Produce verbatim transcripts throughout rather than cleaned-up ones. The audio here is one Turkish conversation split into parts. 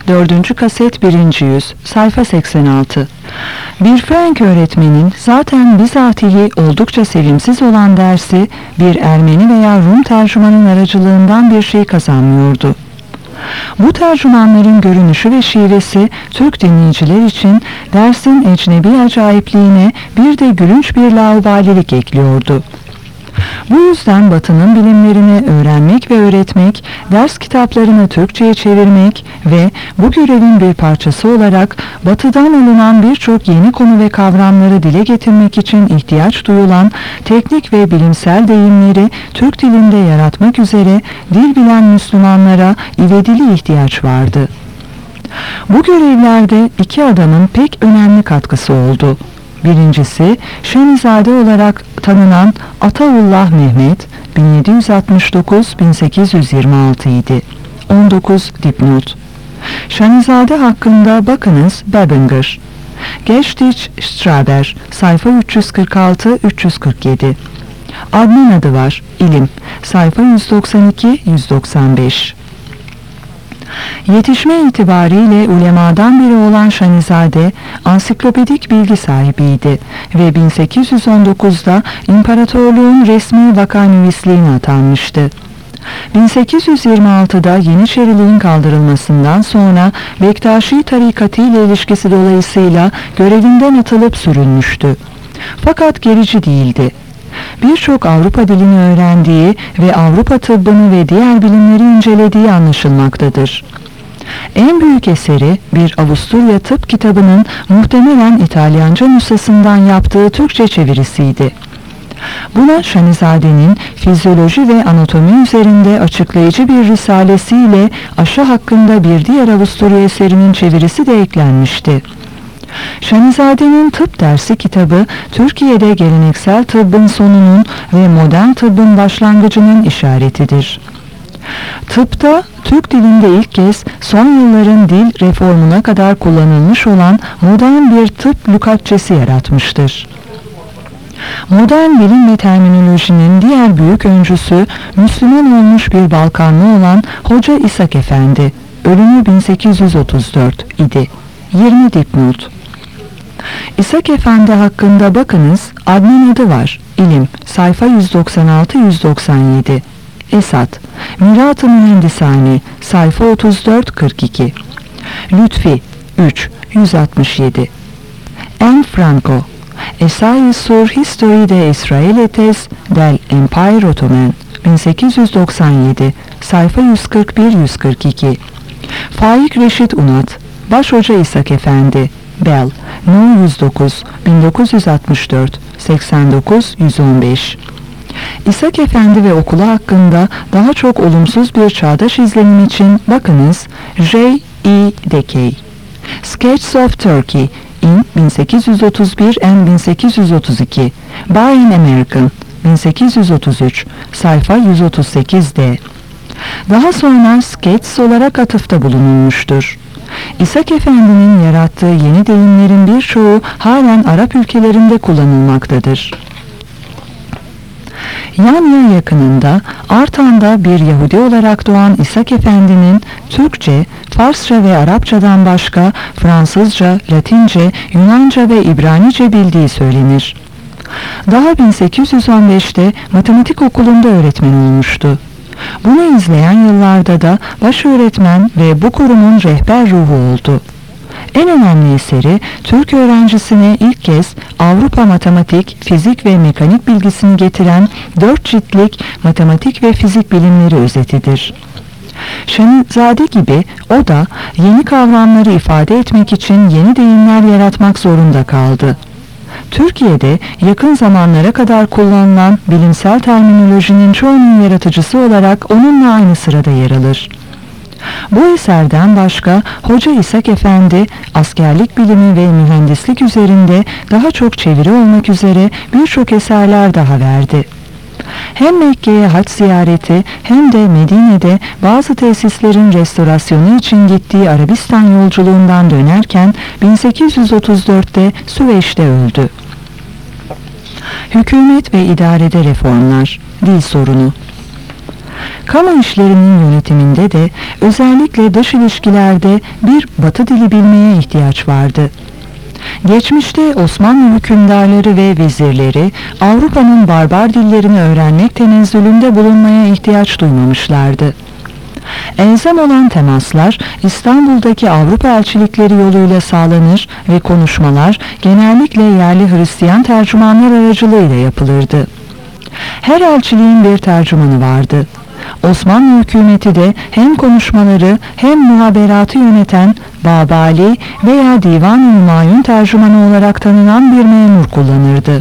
dördüncü kaset birinci yüz, sayfa seksen altı. Bir Frank öğretmenin zaten bizatihi oldukça sevimsiz olan dersi bir Ermeni veya Rum tercümanın aracılığından bir şey kazanmıyordu. Bu tercümanların görünüşü ve şivesi Türk dinleyiciler için dersin ecnebi acayipliğine bir de gülünç bir laubalilik ekliyordu. Bu yüzden Batı'nın bilimlerini öğrenmek ve öğretmek, ders kitaplarını Türkçe'ye çevirmek ve bu görevin bir parçası olarak Batı'dan alınan birçok yeni konu ve kavramları dile getirmek için ihtiyaç duyulan teknik ve bilimsel deyimleri Türk dilinde yaratmak üzere dil bilen Müslümanlara ivedili ihtiyaç vardı. Bu görevlerde iki adamın pek önemli katkısı oldu. Birincisi, Şenizade olarak tanınan Ataullah Mehmet bin yedi yüz altmış dokuz bin sekiz yüz yirmi altı idi. on dokuz dipnot. Şenizade hakkında bakınız Babinger. Geschichte Straber, sayfa üç yüz kırk altı üç yüz kırk yedi. Adnan adı var, İlim, sayfa yüz doksan iki yüz doksan beş. Yetişme itibariyle ulemadan biri olan Şanizade, ansiklopedik bilgi sahibiydi ve bin sekiz yüz on dokuzda imparatorluğun resmi vakanüvisliğine atanmıştı. bin sekiz yüz yirmi altıda Yeniçeriliğin kaldırılmasından sonra Bektaşi tarikatı ile ilişkisi dolayısıyla görevinden atılıp sürülmüştü. Fakat gerici değildi. Birçok Avrupa dilini öğrendiği ve Avrupa tıbbını ve diğer bilimleri incelediği anlaşılmaktadır. En büyük eseri bir Avusturya tıp kitabının muhtemelen İtalyanca nüshasından yaptığı Türkçe çevirisiydi. Buna Şanizade'nin fizyoloji ve anatomi üzerinde açıklayıcı bir risalesiyle aşı hakkında bir diğer Avusturya eserinin çevirisi de eklenmişti. Şanizade'nin tıp dersi kitabı, Türkiye'de geleneksel tıbbın sonunun ve modern tıbbın başlangıcının işaretidir. Tıpta, Türk dilinde ilk kez son yılların dil reformuna kadar kullanılmış olan modern bir tıp lügatçesi yaratmıştır. Modern bilim ve terminolojinin diğer büyük öncüsü, Müslüman olmuş bir Balkanlı olan Hoca İshak Efendi, ölümü bin sekiz yüz otuz dört idi. yirmi dipnot. İshak Efendi hakkında bakınız, Adnan adı var, İlim, sayfa yüz doksan altı yüz doksan yedi. Esat, Mirat-ı Mühendisane, sayfa otuz dört kırk iki. Lütfi, üç, yüz altmış yedi. N. Franco, Essai sur History de Israelites del Empire Ottoman, bin sekiz yüz doksan yedi, sayfa yüz kırk bir yüz kırk iki. Faik Reşit Unat, Başhoca İshak Efendi, Bell, No yüz dokuz, bin dokuz yüz altmış dört, seksen dokuz yüz on beş. İshak Efendi ve okulu hakkında daha çok olumsuz bir çağdaş izlenim için bakınız J. E. Dekey. Sketches of Turkey in bin sekiz yüz otuz bir and bin sekiz yüz otuz iki. By an American, bin sekiz yüz otuz üç, sayfa yüz otuz sekiz D. Daha sonra Sketches olarak atıfta bulunulmuştur. İshak Efendi'nin yarattığı yeni deyimlerin birçoğu halen Arap ülkelerinde kullanılmaktadır. Yanya yakınında, Artan'da bir Yahudi olarak doğan İshak Efendi'nin Türkçe, Farsça ve Arapçadan başka Fransızca, Latince, Yunanca ve İbranice bildiği söylenir. Daha bin sekiz yüz on beşte matematik okulunda öğretmen olmuştu. Bunu izleyen yıllarda da baş öğretmen ve bu kurumun rehber ruhu oldu. En önemli eseri, Türk öğrencisine ilk kez Avrupa matematik, fizik ve mekanik bilgisini getiren dört ciltlik matematik ve fizik bilimleri özetidir. Şanizade gibi o da yeni kavramları ifade etmek için yeni deyimler yaratmak zorunda kaldı. Türkiye'de yakın zamanlara kadar kullanılan bilimsel terminolojinin çoğunun yaratıcısı olarak onunla aynı sırada yer alır. Bu eserden başka Hoca İshak Efendi, askerlik bilimi ve mühendislik üzerinde daha çok çeviri olmak üzere birçok eserler daha verdi. Hem Mekke'ye hac ziyareti hem de Medine'de bazı tesislerin restorasyonu için gittiği Arabistan yolculuğundan dönerken bin sekiz yüz otuz dörtte Süveyş'te öldü. Hükümet ve idarede reformlar, dil sorunu. Kamu işlerinin yönetiminde de özellikle dış ilişkilerde bir Batı dili bilmeye ihtiyaç vardı. Geçmişte Osmanlı hükümdarları ve vezirleri Avrupa'nın barbar dillerini öğrenmek tenezzülünde bulunmaya ihtiyaç duymamışlardı. Elzem olan temaslar İstanbul'daki Avrupa elçilikleri yoluyla sağlanır ve konuşmalar genellikle yerli Hristiyan tercümanlar aracılığıyla yapılırdı. Her elçiliğin bir tercümanı vardı. Osmanlı hükümeti de hem konuşmaları hem muhaberatı yöneten Babali veya Divan-ı Hümayun tercümanı olarak tanınan bir memur kullanırdı.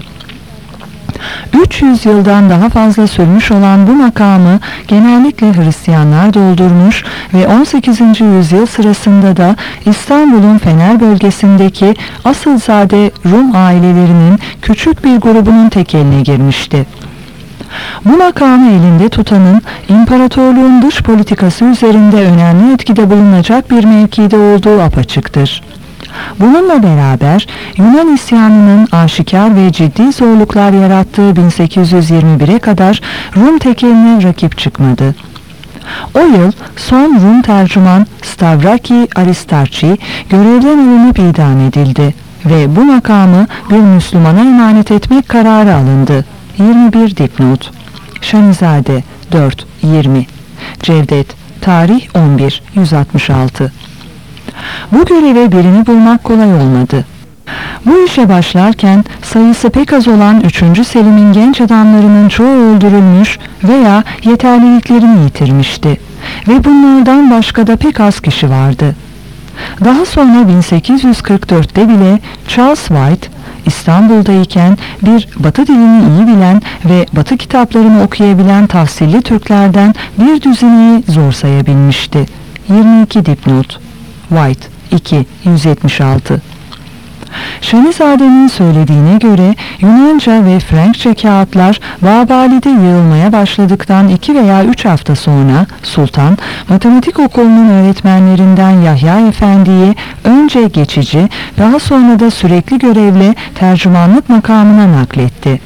üç yüz yıldan daha fazla sürmüş olan bu makamı genellikle Hristiyanlar doldurmuş ve on sekizinci yüzyıl sırasında da İstanbul'un Fener bölgesindeki asılzade Rum ailelerinin küçük bir grubunun tek eline girmişti. Bu makamı elinde tutanın imparatorluğun dış politikası üzerinde önemli etkide bulunacak bir mevkide olduğu apaçıktır. Bununla beraber Yunan isyanının aşikar ve ciddi zorluklar yarattığı bin sekiz yüz yirmi bire kadar Rum tekeline rakip çıkmadı. O yıl son Rum tercüman Stavraki Aristarchi görevden alınıp idam edildi ve bu makamı bir Müslümana emanet etmek kararı alındı. yirmi bir dipnot. Şanizade dört yirmi. Cevdet tarih on bir yüz altmış altı. Bu göreve birini bulmak kolay olmadı. Bu işe başlarken sayısı pek az olan üçüncü Selim'in genç adamlarının çoğu öldürülmüş veya yeterliliklerini yitirmişti ve bunlardan başka da pek az kişi vardı. Daha sonra bin sekiz yüz kırk dörtte bile Charles White İstanbul'dayken bir Batı dilini iyi bilen ve Batı kitaplarını okuyabilen tahsilli Türklerden bir düzineyi zor sayabilmişti. yirmi iki dipnot. White iki yüz yetmiş altı. Şanizade'nin söylediğine göre Yunanca ve Frenkçe kağıtlar Babali'de yığılmaya başladıktan iki veya üç hafta sonra Sultan, matematik okulunun öğretmenlerinden Yahya Efendi'yi önce geçici, daha sonra da sürekli görevle tercümanlık makamına nakletti.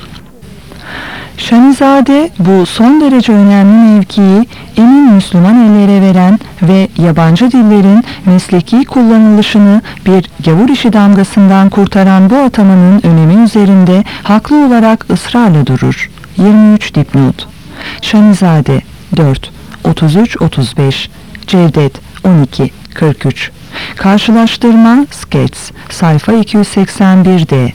Şanizade bu son derece önemli mevkiyi emin Müslüman ellere veren ve yabancı dillerin mesleki kullanılışını bir gavur işi damgasından kurtaran bu atamanın önemi üzerinde haklı olarak ısrarla durur. yirmi üç dipnot. Şanizade dört otuz üç otuz beş. Cevdet on iki kırk üç. Karşılaştırma Skets sayfa iki yüz seksen bir d.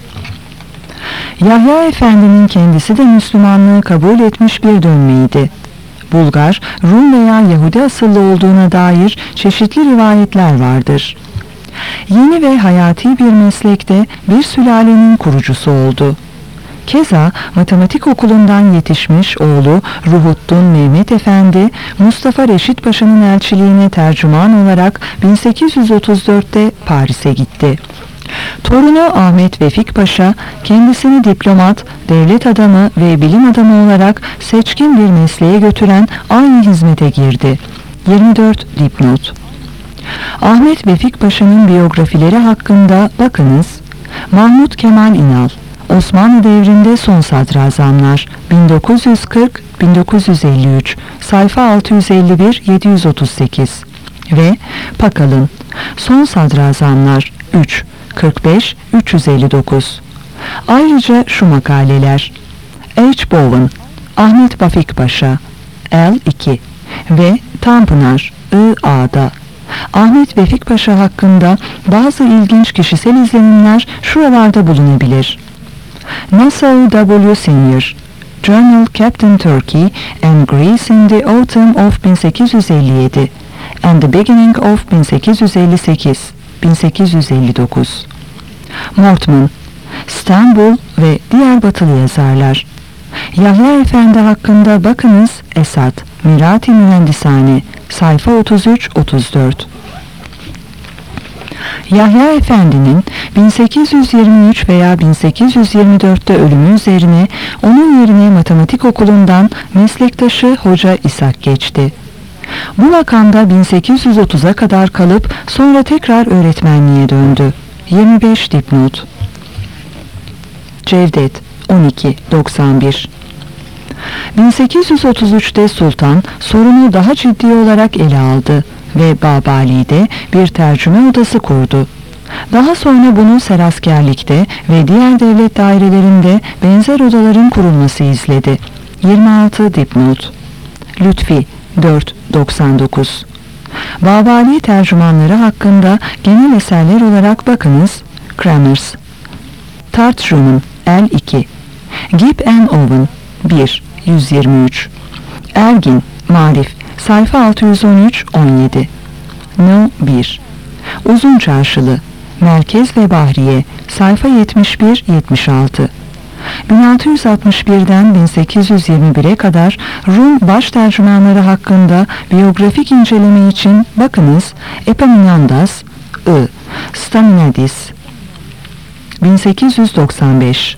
Yahya Efendi'nin kendisi de Müslümanlığı kabul etmiş bir dönmeydi. Bulgar, Rum veya Yahudi asıllı olduğuna dair çeşitli rivayetler vardır. Yeni ve hayati bir meslekte bir sülalenin kurucusu oldu. Keza matematik okulundan yetişmiş oğlu Ruhuddin Mehmet Efendi, Mustafa Reşit Paşa'nın elçiliğine tercüman olarak bin sekiz yüz otuz dörtte Paris'e gitti. Torunu Ahmet Vefik Paşa, kendisini diplomat, devlet adamı ve bilim adamı olarak seçkin bir mesleğe götüren aynı hizmete girdi. yirmi dört dipnot. Ahmet Vefik Paşa'nın biyografileri hakkında bakınız. Mahmut Kemal İnal, Osmanlı devrinde son sadrazamlar, bin dokuz yüz kırk - bin dokuz yüz elli üç, sayfa altı yüz elli bir - yedi yüz otuz sekiz ve Pakalın, son sadrazamlar, üç kırk beş - üç yüz elli dokuz. Ayrıca şu makaleler: H. Bowen, Ahmet Vefik Paşa, L iki ve Tanpınar, I A'da. Ahmet Vefik Paşa hakkında bazı ilginç kişisel izlenimler şuralarda bulunabilir. Nassau W. Senior, Journal Captain Turkey and Greece in the Autumn of bin sekiz yüz elli yedi and the Beginning of bin sekiz yüz elli sekiz - bin sekiz yüz elli dokuz. Mortman, İstanbul ve diğer batılı yazarlar. Yahya Efendi hakkında bakınız. Esat, Mirati Mühendishane, sayfa otuz üç otuz dört. Yahya Efendi'nin bin sekiz yüz yirmi üç veya bin sekiz yüz yirmi dörtte ölümü üzerine onun yerine matematik okulundan meslektaşı Hoca İshak geçti. Bu makamda bin sekiz yüz otuza kadar kalıp sonra tekrar öğretmenliğe döndü. yirmi beş dipnot. Cevdet on iki doksan bir. bin sekiz yüz otuz üçte Sultan sorunu daha ciddi olarak ele aldı ve Babali'de bir tercüme odası kurdu. Daha sonra bunu seraskerlikte ve diğer devlet dairelerinde benzer odaların kurulması izledi. yirmi altı dipnot. Lütfi dört doksan dokuz. Babali tercümanları hakkında genel eserler olarak bakınız. Kramers. Tartışmanın el iki. Gibb and Owen bir yüz yirmi üç. Ergin Marif sayfa altı yüz on üç on yedi. No bir. Uzun Çarşılı Merkez ve Bahriye sayfa yetmiş bir yetmiş altı. bin altı yüz altmış birden bin sekiz yüz yirmi bire kadar Rum baş tercümanları hakkında biyografik inceleme için bakınız Epaminondas I. Staminadis bin sekiz yüz doksan beş.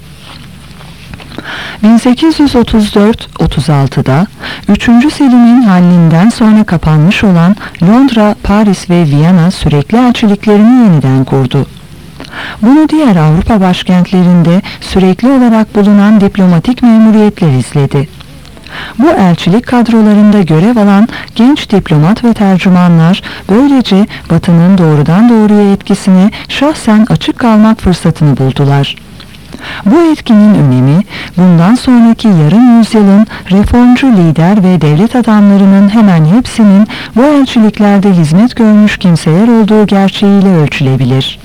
bin sekiz yüz otuz dört otuz altıda üçüncü Selim'in hallinden sonra kapanmış olan Londra, Paris ve Viyana sürekli elçiliklerini yeniden kurdu. Bunu diğer Avrupa başkentlerinde sürekli olarak bulunan diplomatik memuriyetler izledi. Bu elçilik kadrolarında görev alan genç diplomat ve tercümanlar böylece Batı'nın doğrudan doğruya etkisine şahsen açık kalmak fırsatını buldular. Bu etkinin önemi, bundan sonraki yarım yüzyılın reformcu lider ve devlet adamlarının hemen hepsinin bu elçiliklerde hizmet görmüş kimseler olduğu gerçeğiyle ölçülebilir.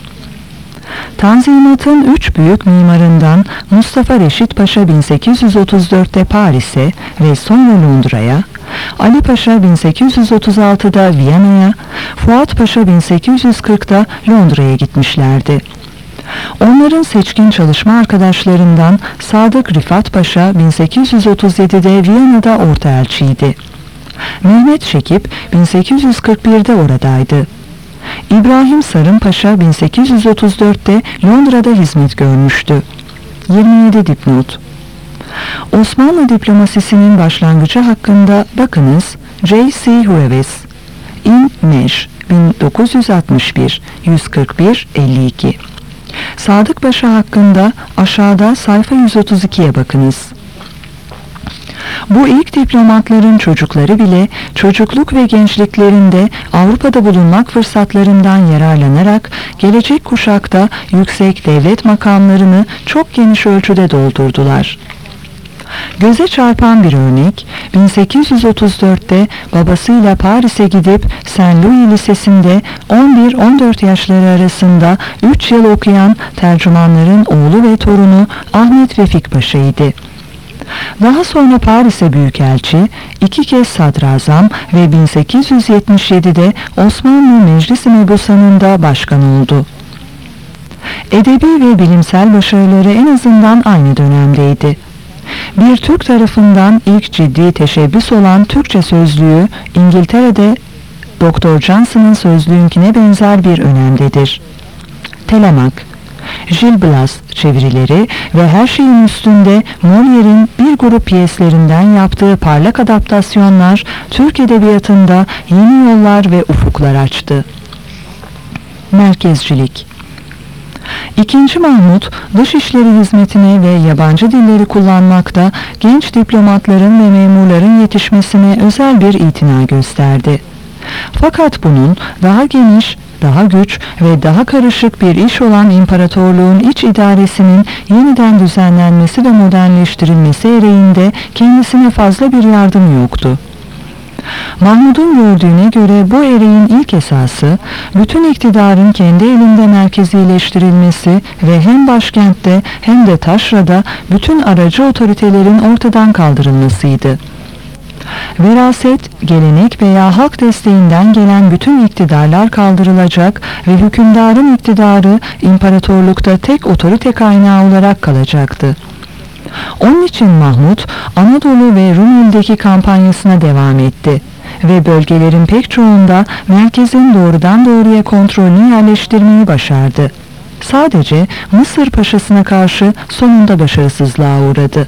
Tanzimat'ın üç büyük mimarından Mustafa Reşit Paşa bin sekiz yüz otuz dörtte Paris'e ve sonra Londra'ya, Ali Paşa bin sekiz yüz otuz altıda Viyana'ya, Fuat Paşa bin sekiz yüz kırkta Londra'ya gitmişlerdi. Onların seçkin çalışma arkadaşlarından Sadık Rifat Paşa bin sekiz yüz otuz yedide Viyana'da ortaelçiydi. Mehmet Şekip bin sekiz yüz kırk birde oradaydı. İbrahim Sarın Paşa bin sekiz yüz otuz dörtte Londra'da hizmet görmüştü. yirmi yedi dipnot. Osmanlı diplomasisinin başlangıcı hakkında bakınız J C Hurwitz, In Mesh bin dokuz yüz altmış bir yüz kırk bir elli iki. Sadık Paşa hakkında aşağıda sayfa yüz otuz ikiye bakınız. Bu ilk diplomatların çocukları bile çocukluk ve gençliklerinde Avrupa'da bulunmak fırsatlarından yararlanarak gelecek kuşakta yüksek devlet makamlarını çok geniş ölçüde doldurdular. Göze çarpan bir örnek, bin sekiz yüz otuz dörtte babasıyla Paris'e gidip Saint Louis Lisesi'nde on bir on dört yaşları arasında üç yıl okuyan tercümanların oğlu ve torunu Ahmet Vefik Paşa'ydı. Daha sonra Paris'e büyükelçi, iki kez sadrazam ve bin sekiz yüz yetmiş yedide Osmanlı Meclis-i Mebusanı'nda başkan oldu. Edebi ve bilimsel başarıları en azından aynı dönemdeydi. Bir Türk tarafından ilk ciddi teşebbüs olan Türkçe sözlüğü İngiltere'de Doktor Johnson'ın sözlüğünkine benzer bir önemdedir. Telemak, Gil Blas çevirileri ve her şeyin üstünde Molière'in bir grup piyeslerinden yaptığı parlak adaptasyonlar Türk edebiyatında yeni yollar ve ufuklar açtı. Merkezcilik. İkinci Mahmut, dışişleri hizmetine ve yabancı dilleri kullanmakta genç diplomatların ve memurların yetişmesine özel bir itina gösterdi. Fakat bunun daha geniş, daha güç ve daha karışık bir iş olan imparatorluğun iç idaresinin yeniden düzenlenmesi ve modernleştirilmesi ereğinde kendisine fazla bir yardım yoktu. Mahmud'un gördüğüne göre bu ereğin ilk esası, bütün iktidarın kendi elinde merkezileştirilmesi ve hem başkentte hem de taşrada bütün aracı otoritelerin ortadan kaldırılmasıydı. Veraset, gelenek veya halk desteğinden gelen bütün iktidarlar kaldırılacak ve hükümdarın iktidarı imparatorlukta tek otorite kaynağı olarak kalacaktı. Onun için Mahmud, Anadolu ve Rumeli'deki kampanyasına devam etti ve bölgelerin pek çoğunda merkezin doğrudan doğruya kontrolünü yerleştirmeyi başardı. Sadece Mısır Paşası'na karşı sonunda başarısızlığa uğradı.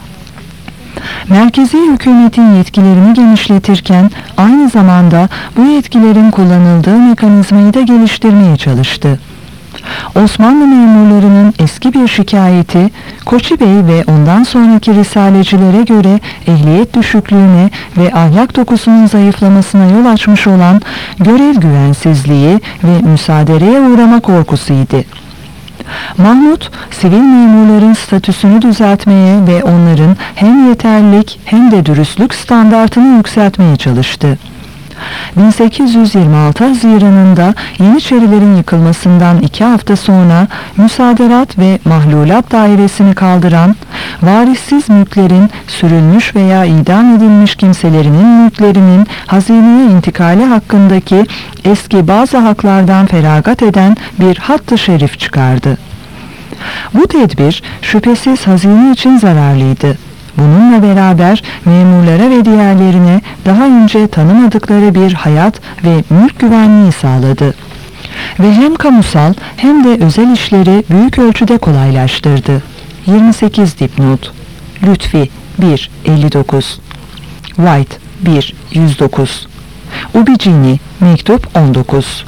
Merkezi hükümetin yetkilerini genişletirken aynı zamanda bu yetkilerin kullanıldığı mekanizmayı da geliştirmeye çalıştı. Osmanlı memurlarının eski bir şikayeti, Koçi Bey ve ondan sonraki risalecilere göre ehliyet düşüklüğüne ve ahlak dokusunun zayıflamasına yol açmış olan görev güvensizliği ve müsadereye uğrama korkusuydu. Mahmut, sivil memurların statüsünü düzeltmeye ve onların hem yeterlilik hem de dürüstlük standartını yükseltmeye çalıştı. bin sekiz yüz yirmi altı Haziran'ında Yeniçerilerin yıkılmasından iki hafta sonra Müsaderat ve Mahlulat Dairesini kaldıran, varissiz mülklerin sürülmüş veya idam edilmiş kimselerinin mülklerinin hazineye intikali hakkındaki eski bazı haklardan feragat eden bir hatt-ı şerif çıkardı. Bu tedbir şüphesiz hazine için zararlıydı. Bununla beraber memurlara ve diğerlerine daha önce tanımadıkları bir hayat ve mülk güvenliği sağladı. Ve hem kamusal hem de özel işleri büyük ölçüde kolaylaştırdı. yirmi sekiz dipnot. Lütfi bir elli dokuz, White bir yüz dokuz, Ubicini mektup on dokuz.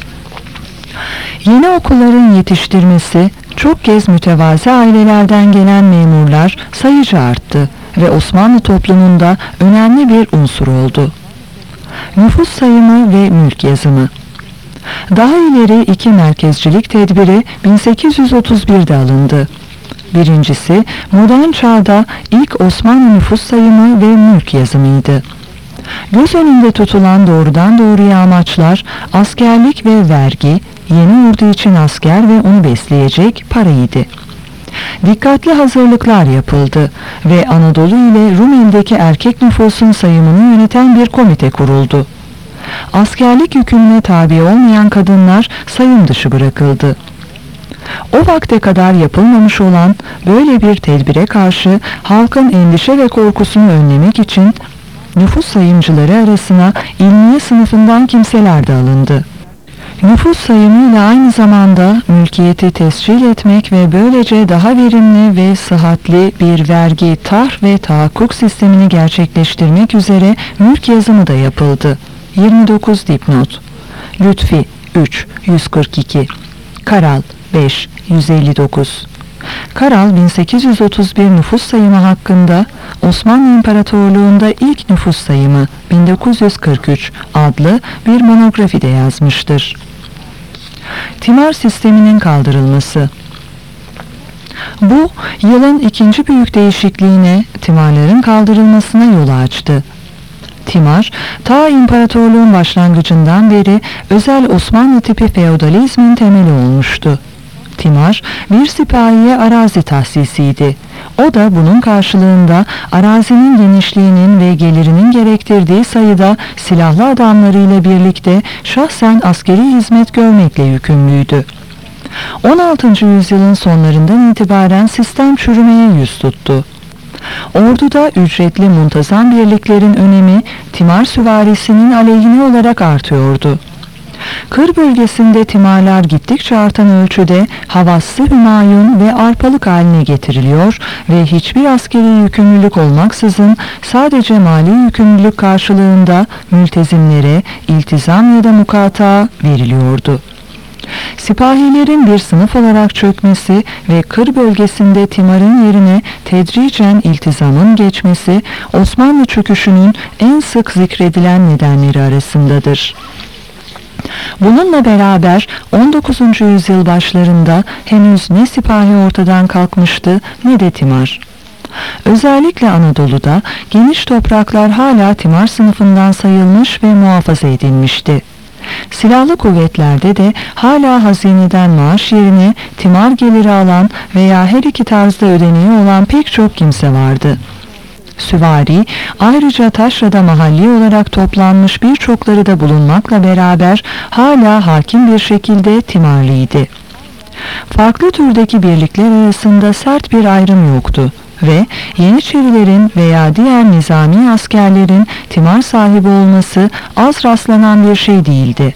Yeni okulların yetiştirmesi, çok kez mütevazı ailelerden gelen memurlar sayıca arttı ve Osmanlı toplumunda önemli bir unsur oldu. Nüfus sayımı ve mülk yazımı. Daha ileri iki merkezcilik tedbiri bin sekiz yüz otuz bir'de alındı. Birincisi, modern çağda ilk Osmanlı nüfus sayımı ve mülk yazımıydı. Göz önünde tutulan doğrudan doğruya amaçlar, askerlik ve vergi, yeni ordu için asker ve onu besleyecek paraydı. Dikkatli hazırlıklar yapıldı ve Anadolu ile Rumeli'deki erkek nüfusun sayımını yöneten bir komite kuruldu. Askerlik yükümlüne tabi olmayan kadınlar sayım dışı bırakıldı. O vakte kadar yapılmamış olan böyle bir tedbire karşı halkın endişe ve korkusunu önlemek için nüfus sayımcıları arasına ilmiye sınıfından kimseler de alındı. Nüfus sayımıyla aynı zamanda mülkiyeti tescil etmek ve böylece daha verimli ve sıhhatli bir vergi, tarh ve tahakkuk sistemini gerçekleştirmek üzere mülk yazımı da yapıldı. yirmi dokuz dipnot. Lütfi üç yüz kırk iki, Karal beş yüz elli dokuz. Karal bin sekiz yüz otuz bir nüfus sayımı hakkında Osmanlı İmparatorluğu'nda ilk nüfus sayımı bin dokuz yüz kırk üç adlı bir monografide yazmıştır. Timar sisteminin kaldırılması. Bu, yılın ikinci büyük değişikliğine, timarların kaldırılmasına yol açtı. Timar, ta imparatorluğun başlangıcından beri özel Osmanlı tipi feodalizmin temeli olmuştu. Timar, bir sipahiye arazi tahsisiydi. O da bunun karşılığında arazinin genişliğinin ve gelirinin gerektirdiği sayıda silahlı adamlarıyla birlikte şahsen askeri hizmet görmekle yükümlüydü. on altıncı yüzyılın sonlarından itibaren sistem çürümeye yüz tuttu. Orduda ücretli muntazam birliklerin önemi timar süvarisinin aleyhine olarak artıyordu. Kır bölgesinde timarlar gittikçe artan ölçüde havaslı hümayun ve arpalık haline getiriliyor ve hiçbir askeri yükümlülük olmaksızın sadece mali yükümlülük karşılığında mültezimlere iltizam ya da mukata veriliyordu. Sipahilerin bir sınıf olarak çökmesi ve kır bölgesinde timarın yerine tedricen iltizamın geçmesi Osmanlı çöküşünün en sık zikredilen nedenleri arasındadır. Bununla beraber on dokuzuncu yüzyıl başlarında henüz ne sipahi ortadan kalkmıştı ne de timar. Özellikle Anadolu'da geniş topraklar hala timar sınıfından sayılmış ve muhafaza edilmişti. Silahlı kuvvetlerde de hala hazineden maaş yerine timar geliri alan veya her iki tarzda ödeneği olan pek çok kimse vardı. Süvari, ayrıca taşrada mahalli olarak toplanmış birçokları da bulunmakla beraber hala hakim bir şekilde timarlıydı. Farklı türdeki birlikler arasında sert bir ayrım yoktu ve Yeniçerilerin veya diğer nizami askerlerin timar sahibi olması az rastlanan bir şey değildi.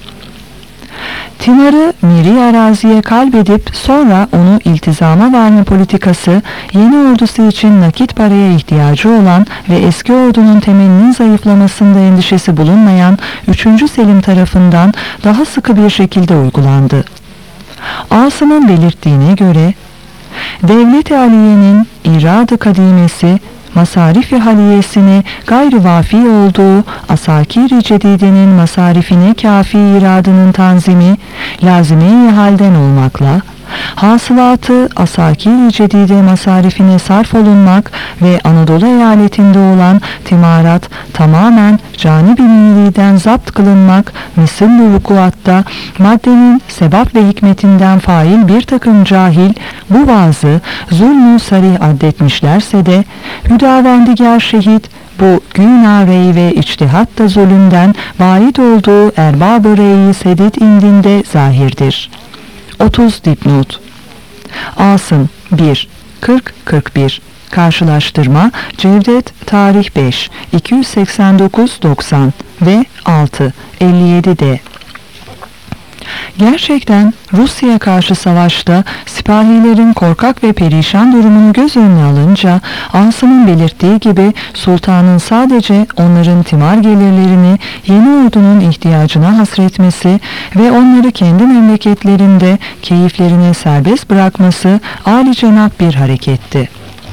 Timarı miri araziye kalbedip sonra onu iltizama verme politikası, yeni ordusu için nakit paraya ihtiyacı olan ve eski ordunun temelinin zayıflamasında endişesi bulunmayan üçüncü Selim tarafından daha sıkı bir şekilde uygulandı. Asım'ın belirttiğine göre, Devlet-i Aliye'nin irad-ı kadimesi, masarif-i haliyesine gayri vafi olduğu asakir-i cedidenin masarifine kafi iradının tanzimi, lazime-i halden olmakla, hasılatı asakir-i cedide masarifine sarf olunmak ve Anadolu eyaletinde olan timarat tamamen canib-i milliden zapt kılınmak, misl-i vukuatta maddenin sebap ve hikmetinden fail bir takım cahil bu vaazı zulmü sarih addetmişlerse de, Hüdavendigar şehit bu güna rey ve içtihat da zulümden vaid olduğu erbab-ı rey-i sedid indinde zahirdir. otuz dipnot. Asım bir kırk kırk bir Karşılaştırma Cevdet Tarih beş iki yüz seksen dokuz doksan ve altı elli yedi de. Gerçekten Rusya'ya karşı savaşta sipahilerin korkak ve perişan durumunu göz önüne alınca, Asım'ın belirttiği gibi sultanın sadece onların timar gelirlerini yeni ordunun ihtiyacına hasretmesi ve onları kendi memleketlerinde keyiflerine serbest bırakması âlicenap bir hareketti.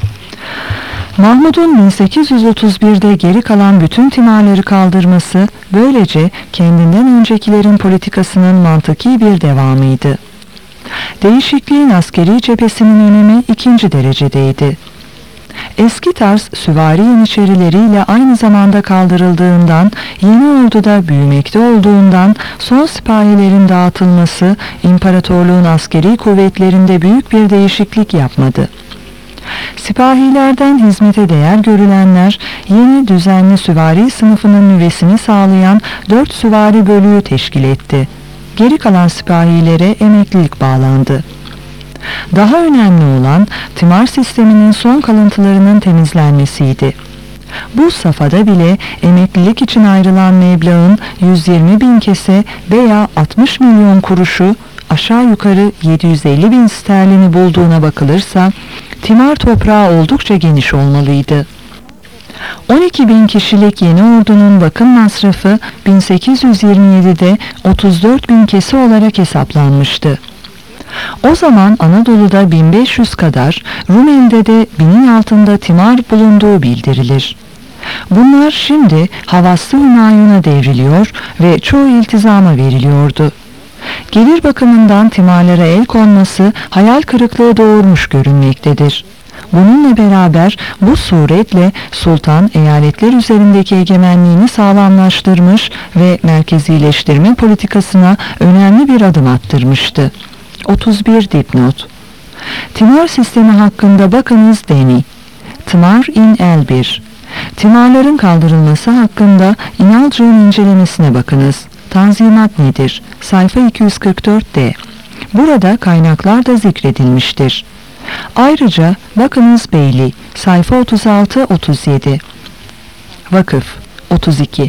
Mahmud'un bin sekiz yüz otuz birde geri kalan bütün timarları kaldırması, böylece kendinden öncekilerin politikasının mantıki bir devamıydı. Değişikliğin askeri cephesinin önemi ikinci derecedeydi. Eski tarz süvari yeniçerileriyle aynı zamanda kaldırıldığından, yeni orduda büyümekte olduğundan son sipahilerin dağıtılması, imparatorluğun askeri kuvvetlerinde büyük bir değişiklik yapmadı. Sipahilerden hizmete değer görülenler, yeni düzenli süvari sınıfının nüvesini sağlayan dört süvari bölüğü teşkil etti. Geri kalan sipahilere emeklilik bağlandı. Daha önemli olan timar sisteminin son kalıntılarının temizlenmesiydi. Bu safhada bile emeklilik için ayrılan meblağın yüz yirmi bin kese veya altmış milyon kuruşu, aşağı yukarı yedi yüz elli bin sterlini bulduğuna bakılırsa, timar toprağı oldukça geniş olmalıydı. on iki bin kişilik yeni ordunun bakım masrafı bin sekiz yüz yirmi yedide otuz dört bin kese olarak hesaplanmıştı. O zaman Anadolu'da bin beş yüz kadar, Rumeli'de de binin altında timar bulunduğu bildirilir. Bunlar şimdi havaslı Hümayun'a devriliyor ve çoğu iltizama veriliyordu. Gelir bakımından timarlara el konması hayal kırıklığı doğurmuş görünmektedir. Bununla beraber bu suretle sultan eyaletler üzerindeki egemenliğini sağlamlaştırmış ve merkezileştirme politikasına önemli bir adım attırmıştı. otuz bir dipnot. Timar sistemi hakkında bakınız Deni. Tımar in el bir. Timarların kaldırılması hakkında İnalcık'ın incelemesine bakınız. Tanzimat nedir? Sayfa iki yüz kırk dört de. Burada kaynaklar da zikredilmiştir. Ayrıca bakınız Beyli, sayfa otuz altı otuz yedi. Vakıf otuz iki.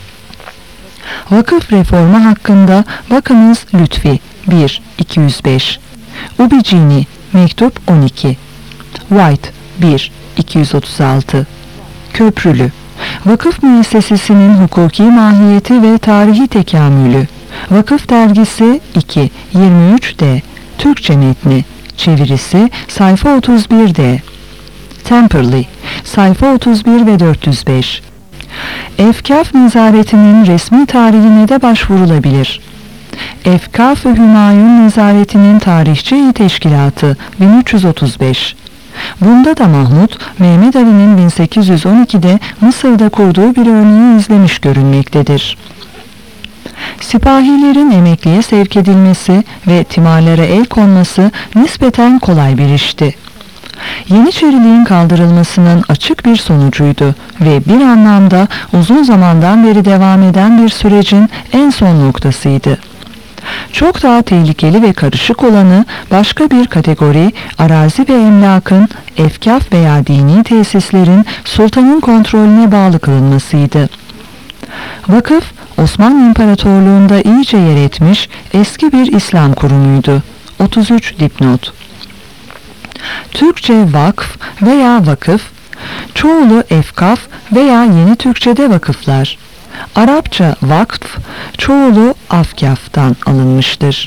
Vakıf reformu hakkında bakınız Lütfi bir iki yüz beş. Ubicini mektup on iki. White bir iki yüz otuz altı. Köprülü Vakıf müessesesinin hukuki mahiyeti ve tarihi tekamülü. Vakıf dergisi iki yirmi üç de. Türkçe metni. Çevirisi sayfa otuz bir de. Temperley sayfa otuz bir ve dört yüz beş. Efkaf nezaretinin resmi tarihine de başvurulabilir. Efkaf-ı Hümayun nezaretinin tarihçi teşkilatı bin üç yüz otuz beş. Bunda da Mahmud, Mehmet Ali'nin bin sekiz yüz on ikide Mısır'da kurduğu bir örneği izlemiş görünmektedir. Sipahilerin emekliye sevk edilmesi ve timarlara el konması nispeten kolay bir işti. Yeniçeriliğin kaldırılmasının açık bir sonucuydu ve bir anlamda uzun zamandan beri devam eden bir sürecin en son noktasıydı. Çok daha tehlikeli ve karışık olanı başka bir kategori, arazi ve emlakın, efkaf veya dini tesislerin sultanın kontrolüne bağlı kılınmasıydı. Vakıf, Osmanlı İmparatorluğu'nda iyice yer etmiş eski bir İslam kurumuydu. otuz üç dipnot. Türkçe vakf veya vakıf, çoğulu efkaf veya yeni Türkçe'de vakıflar. Arapça vakf, çoğulu afkaftan alınmıştır.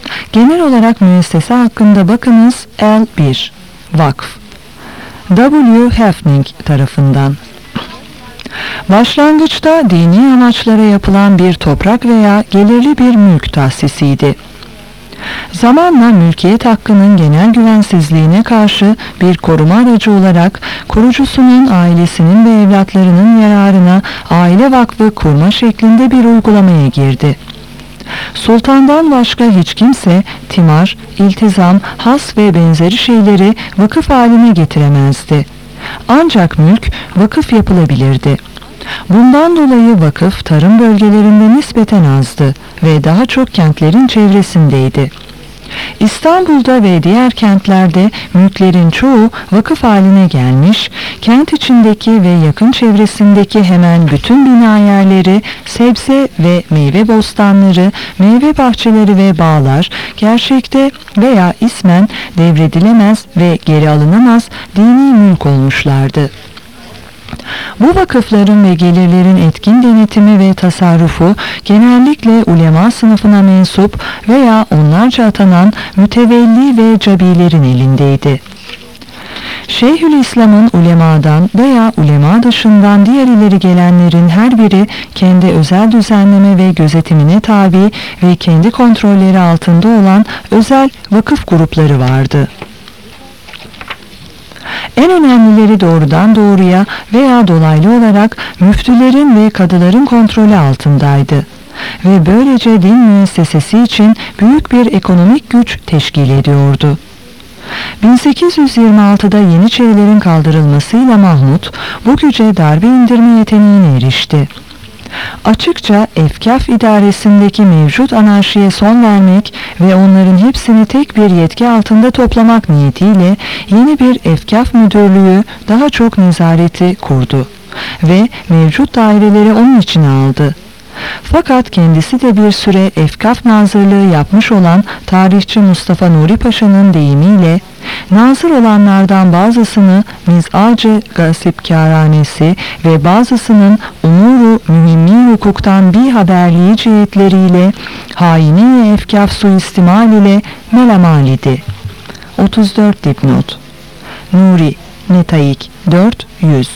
Genel olarak müessese hakkında bakınız L bir. Vakf. W. Hefning tarafından. Başlangıçta dini amaçlara yapılan bir toprak veya gelirli bir mülk tahsisiydi. Zamanla mülkiyet hakkının genel güvensizliğine karşı bir koruma aracı olarak kurucusunun ailesinin ve evlatlarının yararına aile vakfı kurma şeklinde bir uygulamaya girdi. Sultandan başka hiç kimse timar, iltizam, has ve benzeri şeyleri vakıf haline getiremezdi. Ancak mülk vakıf yapılabilirdi. Bundan dolayı vakıf tarım bölgelerinde nispeten azdı ve daha çok kentlerin çevresindeydi. İstanbul'da ve diğer kentlerde mülklerin çoğu vakıf haline gelmiş, kent içindeki ve yakın çevresindeki hemen bütün bina yerleri, sebze ve meyve bostanları, meyve bahçeleri ve bağlar gerçekte veya ismen devredilemez ve geri alınamaz dini mülk olmuşlardı. Bu vakıfların ve gelirlerin etkin denetimi ve tasarrufu genellikle ulema sınıfına mensup veya onlarca atanan mütevelli ve cabilerin elindeydi. Şeyhülislam'ın ulemadan veya ulema dışından diğer ileri gelenlerin her biri kendi özel düzenleme ve gözetimine tabi ve kendi kontrolleri altında olan özel vakıf grupları vardı. En önemlileri doğrudan doğruya veya dolaylı olarak müftülerin ve kadıların kontrolü altındaydı ve böylece din müessesesi için büyük bir ekonomik güç teşkil ediyordu. bin sekiz yüz yirmi altıda Yeniçerilerin kaldırılmasıyla Mahmut bu güce darbe indirme yeteneğine erişti. Açıkça Efkaf idaresindeki mevcut anarşiye son vermek ve onların hepsini tek bir yetki altında toplamak niyetiyle yeni bir Efkaf müdürlüğü, daha çok nezareti kurdu ve mevcut daireleri onun içine aldı. Fakat kendisi de bir süre Efkaf nazırlığı yapmış olan tarihçi Mustafa Nuri Paşa'nın deyimiyle nazır olanlardan bazısını miz'acı gasipkâranesi ve bazısının umuru mühimmi hukuktan bir haberliği cihetleriyle haini efkaf suistimal ile melamal idi. otuz dört dipnot. Nuri Netaik dört yüz.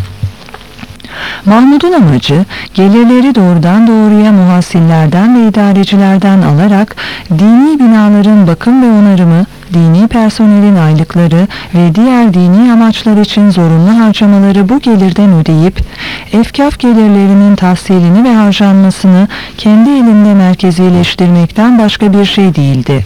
Mahmud'un amacı gelirleri doğrudan doğruya muhassillerden ve idarecilerden alarak dini binaların bakım ve onarımı, dini personelin aylıkları ve diğer dini amaçlar için zorunlu harcamaları bu gelirden ödeyip efkaf gelirlerinin tahsilini ve harcanmasını kendi elinde merkezileştirmekten başka bir şey değildi.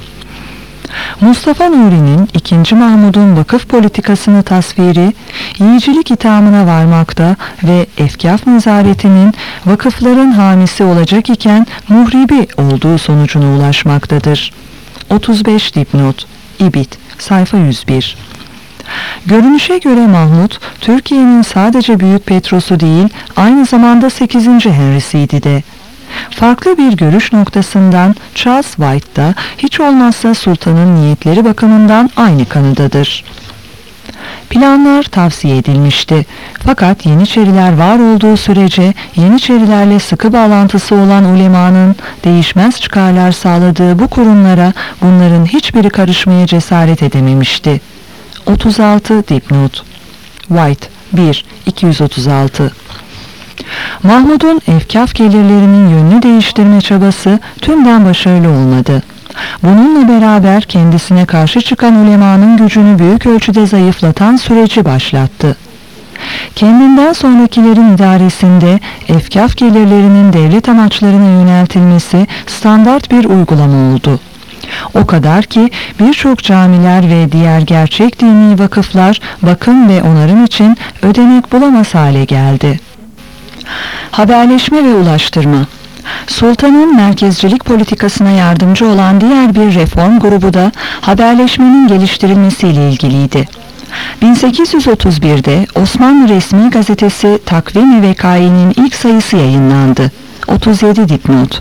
Mustafa Nuri'nin ikinci Mahmud'un vakıf politikasını tasviri, yiyicilik ithamına varmakta ve efkaf nezaretinin vakıfların hamisi olacak iken muhribi olduğu sonucuna ulaşmaktadır. otuz beş dipnot. İbit, sayfa yüz bir. Görünüşe göre Mahmud, Türkiye'nin sadece Büyük Petros'u değil, aynı zamanda sekizinci Henry'siydi de. Farklı bir görüş noktasından Charles White da hiç olmazsa sultanın niyetleri bakımından aynı kanıdadır. Planlar tavsiye edilmişti. Fakat Yeniçeriler var olduğu sürece Yeniçerilerle sıkı bağlantısı olan ulemanın değişmez çıkarlar sağladığı bu kurumlara bunların hiçbiri karışmaya cesaret edememişti. otuz altı dipnot. White bir iki yüz otuz altı. Mahmud'un efkaf gelirlerinin yönünü değiştirme çabası tümden başarılı olmadı. Bununla beraber kendisine karşı çıkan ulemanın gücünü büyük ölçüde zayıflatan süreci başlattı. Kendinden sonrakilerin idaresinde efkaf gelirlerinin devlet amaçlarına yöneltilmesi standart bir uygulama oldu. O kadar ki birçok camiler ve diğer gerçek dini vakıflar bakım ve onarım için ödenek bulamaz hale geldi. Haberleşme ve ulaştırma. Sultanın merkezcilik politikasına yardımcı olan diğer bir reform grubu da haberleşmenin geliştirilmesiyle ilgiliydi. bin sekiz yüz otuz birde Osmanlı resmi gazetesi Takvim-i Vekai'nin ilk sayısı yayınlandı. otuz yedi dipnot.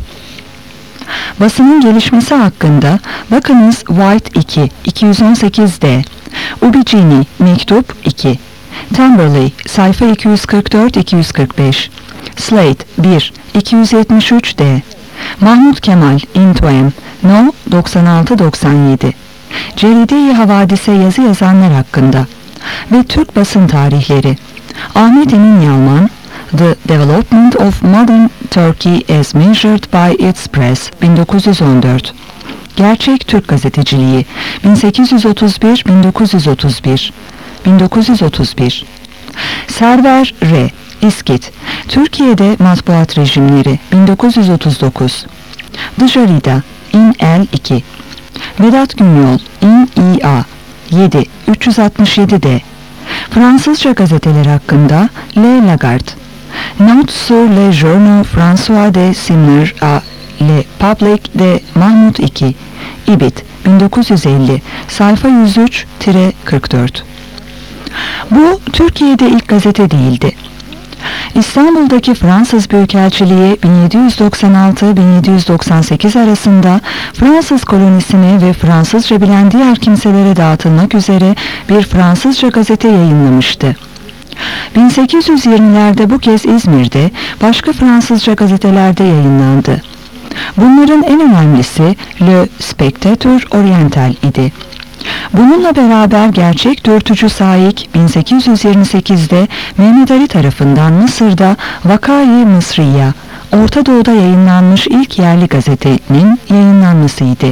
Basının gelişmesi hakkında bakınız White iki iki yüz on sekiz d, Ubicini Mektup iki, Tamberley sayfa iki yüz kırk dört iki yüz kırk beş, Slate bir iki yüz yetmiş üç d, Mahmut Kemal, Intoem, No doksan altı doksan yedi. Ceride-i Havadise yazı yazanlar hakkında ve Türk basın tarihleri. Ahmet Emin Yalman, The Development of Modern Turkey as Measured by its Press, bin dokuz yüz on dört. Gerçek Türk gazeteciliği, bin sekiz yüz otuz bir bin dokuz yüz otuz bir. bin dokuz yüz otuz bir. Server R. İskit, Türkiye'de matbuat rejimleri, bin dokuz yüz otuz dokuz. Dışarıda, İn El iki. Vedat Günyol, İn İ A, yedi üç yüz altmış yedi D. Fransızca gazeteler hakkında Le Lagarde. Notes sur le journaux François de Simler à Le Public de Mahmut iki. İbit, bin dokuz yüz elli, sayfa yüz üç kırk dört. Bu Türkiye'de ilk gazete değildi. İstanbul'daki Fransız Büyükelçiliği bin yedi yüz doksan altı bin yedi yüz doksan sekiz arasında Fransız kolonisine ve Fransızca bilen diğer kimselere dağıtılmak üzere bir Fransızca gazete yayınlamıştı. bin sekiz yüz yirmilerde bu kez İzmir'de başka Fransızca gazetelerde yayınlandı. Bunların en önemlisi Le Spectateur Oriental idi. Bununla beraber gerçek dürtücü Saik bin sekiz yüz yirmi sekizde Mehmet Ali tarafından Mısır'da Vakâ-i Mısriya, Orta Doğu'da yayınlanmış ilk yerli gazetenin yayınlanmasıydı.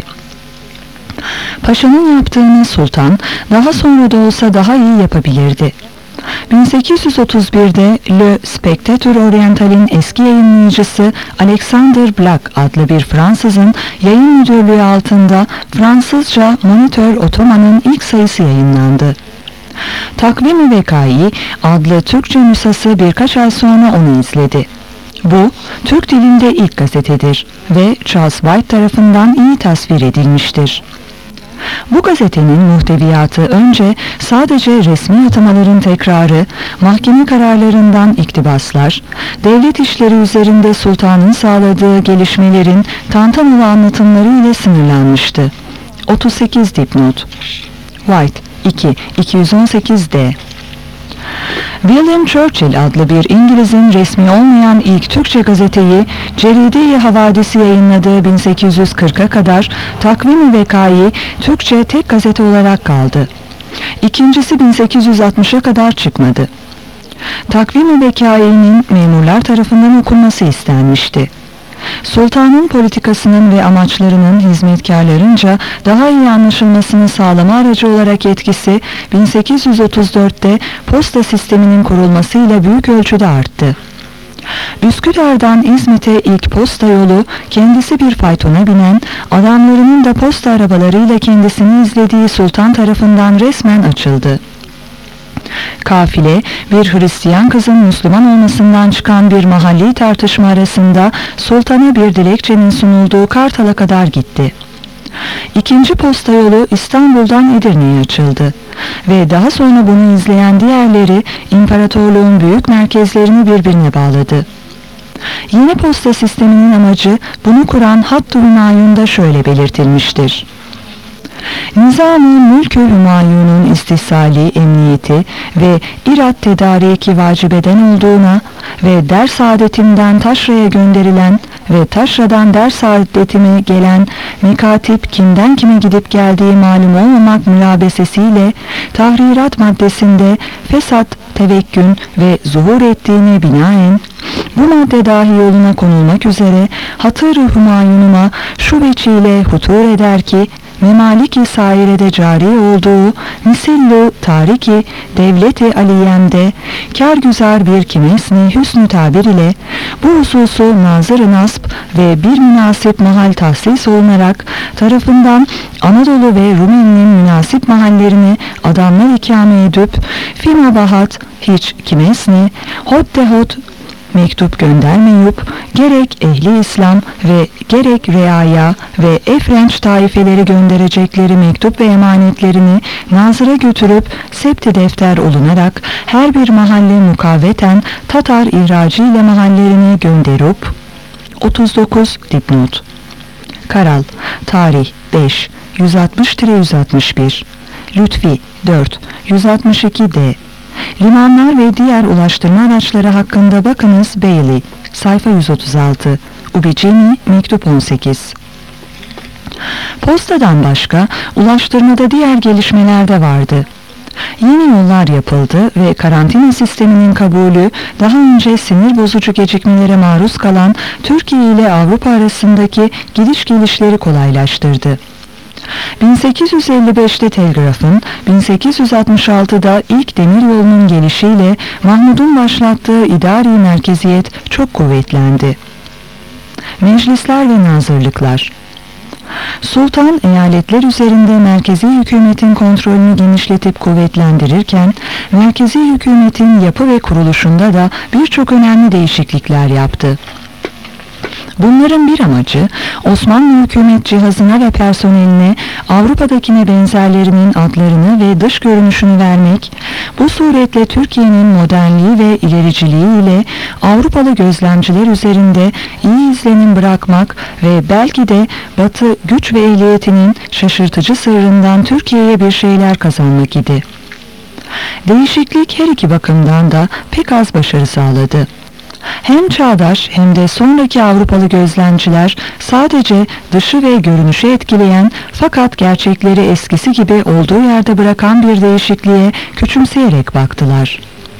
Paşa'nın yaptığını Sultan daha sonra da olsa daha iyi yapabilirdi. bin sekiz yüz otuz birde Le Spectateur Oriental'in eski yayınlayıcısı Alexander Black adlı bir Fransızın yayın müdürlüğü altında Fransızca Moniteur Ottoman'ın ilk sayısı yayınlandı. Takvim-i Vekai adlı Türkçe nüshası birkaç ay sonra onu izledi. Bu, Türk dilinde ilk gazetedir ve Charles White tarafından iyi tasvir edilmiştir. Bu gazetenin muhteviyatı önce sadece resmi atamaların tekrarı, mahkeme kararlarından iktibaslar, devlet işleri üzerinde sultanın sağladığı gelişmelerin tantanalı anlatımları ile sınırlanmıştı. otuz sekiz dipnot. White iki iki yüz on sekiz D. William Churchill adlı bir İngiliz'in resmi olmayan ilk Türkçe gazeteyi Ceride-i Havadisi yayınladığı bin sekiz yüz kırka kadar Takvim-i Vekai Türkçe tek gazete olarak kaldı. İkincisi bin sekiz yüz altmışa kadar çıkmadı. Takvim-i Vekai'nin memurlar tarafından okunması istenmişti. Sultanın politikasının ve amaçlarının hizmetkarlarınca daha iyi anlaşılmasını sağlama aracı olarak etkisi bin sekiz yüz otuz dörtte posta sisteminin kurulmasıyla büyük ölçüde arttı. Üsküdar'dan İzmit'e ilk posta yolu kendisi bir faytona binen, adamlarının da posta arabalarıyla kendisini izlediği sultan tarafından resmen açıldı. Kafile, bir Hristiyan kızın Müslüman olmasından çıkan bir mahalli tartışma arasında sultana bir dilekçenin sunulduğu Kartal'a kadar gitti. İkinci posta yolu İstanbul'dan Edirne'ye açıldı ve daha sonra bunu izleyen diğerleri imparatorluğun büyük merkezlerini birbirine bağladı. Yeni posta sisteminin amacı bunu kuran Hatt-ı Hümayun'da şöyle belirtilmiştir. Nizam-ı Mülk-ü Hümayun'un istihsali, emniyeti ve irat tedariki vacibeden olduğuna ve ders saadetimden Taşra'ya gönderilen ve Taşra'dan ders saadetime gelen mekatip kimden kime gidip geldiği malum olmamak mülabesesiyle tahrirat maddesinde fesat, tevekkün ve zuhur ettiğine binaen bu madde dahi yoluna konulmak üzere Hatır-ı Hümayun'uma şu veçile hutur eder ki memalik-i sairede cari olduğu misillu tariki devleti aliyemde kârgüzar bir kimesni hüsnü tabir ile bu hususu nazır-ı nasp ve bir münasip mahal tahsis olunarak tarafından Anadolu ve Rumeli'nin münasip mahallerini adamlar ikame edip fima bahat hiç kimesni hot de hot mektup göndermeyip gerek ehli İslam ve gerek reaya ve efrenç taifeleri gönderecekleri mektup ve emanetlerini nazıra götürüp septi defter olunarak her bir mahalle mukavveten Tatar ihracı ile mahallerini gönderip otuz dokuz dipnot. Karal, tarih beş yüz altmış yüz altmış bir, Lütfi dört yüz altmış iki D. Limanlar ve diğer ulaştırma araçları hakkında bakınız Bailey, sayfa yüz otuz altı, Ubicini, mektup on sekiz. Postadan başka ulaştırmada diğer gelişmeler de vardı. Yeni yollar yapıldı ve karantina sisteminin kabulü daha önce sinir bozucu gecikmelere maruz kalan Türkiye ile Avrupa arasındaki gidiş gelişleri kolaylaştırdı. bin sekiz yüz elli beşte telgrafın, bin sekiz yüz altmış altıda ilk demiryolunun gelişiyle Mahmud'un başlattığı idari merkeziyet çok kuvvetlendi. Meclisler ve nazırlıklar. Sultan eyaletler üzerinde merkezi hükümetin kontrolünü genişletip kuvvetlendirirken, merkezi hükümetin yapı ve kuruluşunda da birçok önemli değişiklikler yaptı. Bunların bir amacı, Osmanlı hükümet cihazına ve personeline Avrupa'dakine benzerlerinin adlarını ve dış görünüşünü vermek, bu suretle Türkiye'nin modernliği ve ilericiliği ile Avrupalı gözlemciler üzerinde iyi izlenim bırakmak ve belki de Batı güç ve ehliyetinin şaşırtıcı sırrından Türkiye'ye bir şeyler kazanmak idi. Değişiklik her iki bakımdan da pek az başarı sağladı. Hem çağdaş hem de sonraki Avrupalı gözlemciler sadece dışı ve görünüşü etkileyen fakat gerçekleri eskisi gibi olduğu yerde bırakan bir değişikliğe küçümseyerek baktılar.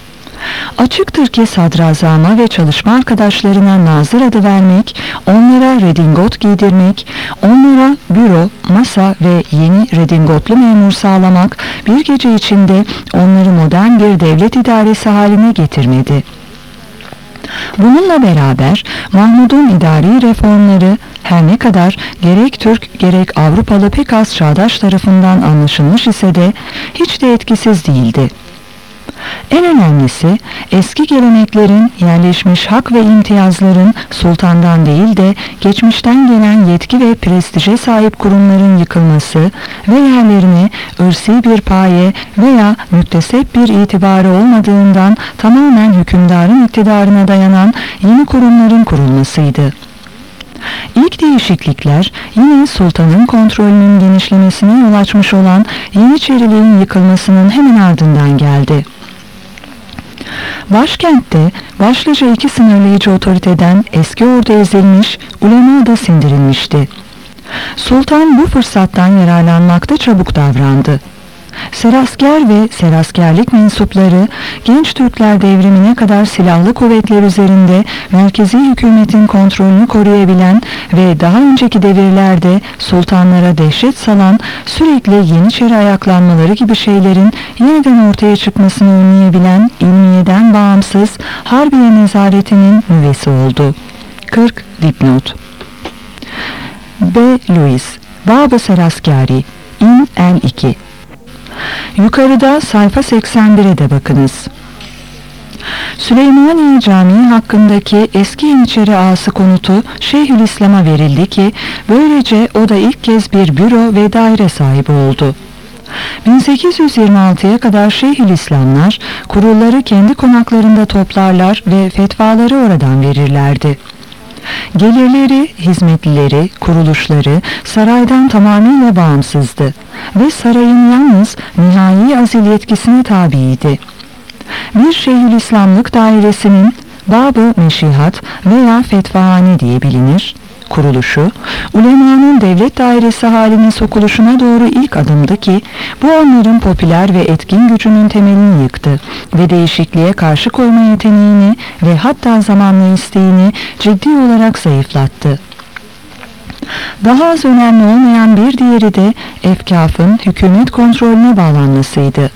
Açıktır ki sadrazama ve çalışma arkadaşlarına nazır adı vermek, onlara redingot giydirmek, onlara büro, masa ve yeni redingotlu memur sağlamak bir gece içinde onları modern bir devlet idaresi haline getirmedi. Bununla beraber Mahmud'un idari reformları her ne kadar gerek Türk gerek Avrupalı pek az çağdaş tarafından anlaşılmış ise de hiç de etkisiz değildi. En önemlisi eski geleneklerin, yerleşmiş hak ve imtiyazların sultandan değil de geçmişten gelen yetki ve prestije sahip kurumların yıkılması ve yerlerine ırsi bir paye veya müktesep bir itibarı olmadığından tamamen hükümdarın iktidarına dayanan yeni kurumların kurulmasıydı. İlk değişiklikler yine sultanın kontrolünün genişlemesine yol açmış olan Yeniçeriliğin yıkılmasının hemen ardından geldi. Başkentte başlıca iki sınırlayıcı otoriteden eski ordu ezilmiş, ulema da sindirilmişti. Sultan bu fırsattan yararlanmakta çabuk davrandı. Serasker ve seraskerlik mensupları genç Türkler devrimine kadar silahlı kuvvetler üzerinde merkezi hükümetin kontrolünü koruyabilen ve daha önceki devirlerde sultanlara dehşet salan sürekli Yeniçeri ayaklanmaları gibi şeylerin yeniden ortaya çıkmasını önleyebilen ilmiyeden bağımsız Harbiye Nezareti'nin nüvesi oldu. kırk dipnot. B. Louis, Bab-ı Seraskari, İn el iki. Yukarıda sayfa seksen bire de bakınız. Süleymaniye Camii hakkındaki eski Yeniçeri ağası konutu Şeyhülislam'a verildi ki böylece o da ilk kez bir büro ve daire sahibi oldu. bin sekiz yüz yirmi altıya kadar Şeyhülislamlar kurulları kendi konaklarında toplarlar ve fetvaları oradan verirlerdi. Gelirleri, hizmetlileri, kuruluşları saraydan tamamıyla bağımsızdı ve sarayın yalnız nihai azil yetkisine tabiydi. Bir Şeyhülislamlık dairesinin Bab-ı Meşihat veya Fetvahane diye bilinir, kuruluşu, ulemanın devlet dairesi haline sokuluşuna doğru ilk adımdı ki, bu onların popüler ve etkin gücünün temelini yıktı ve değişikliğe karşı koyma yeteneğini ve hatta zamanla isteğini ciddi olarak zayıflattı. Daha az önemli olmayan bir diğeri de efkafın hükümet kontrolüne bağlanmasıydı.